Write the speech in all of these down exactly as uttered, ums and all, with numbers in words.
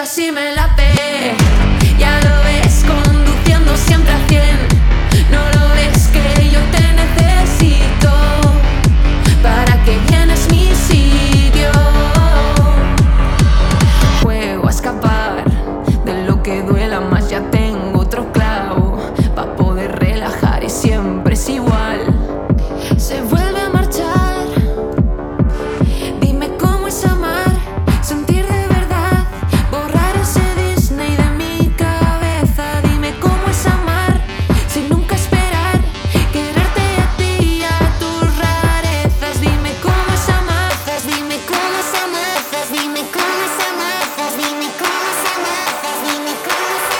así me la pegué. Ya lo ves, conduciendo siempre a cien. No lo ves que yo te necesito para que llenes mi sitio. Juego a escapar de lo que duela más. Ya tengo otro clavo pa' poder relajar y siempre es igual. Se vuelve a marchar. Dime cómo es amar, sentir de verdad, borrar ese Disney de mi cabeza. Dime cómo es amar, sin nunca esperar, quererte a ti y a tus rarezas. Dime cómo es amar, dime cómo es amar, dime cómo es amar, dime cómo es amar, dime cómo es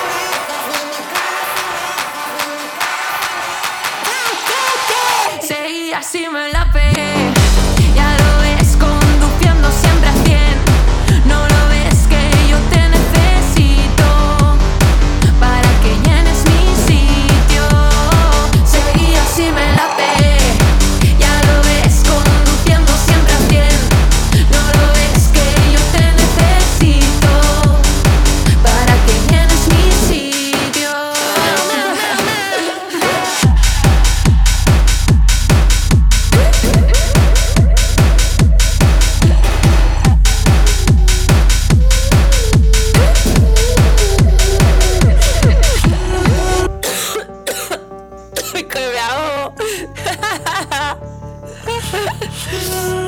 amar. Sí, así me la pegué. Ya lo ves, conduciendo siempre a cien. No lo ves que yo te necesito para que llenes mi sitio. Sí, así me la pegué. Ya lo ves, conduciendo siempre a cien. No lo ves que yo te necesito para que llenes mi sitio. Que me ahogo.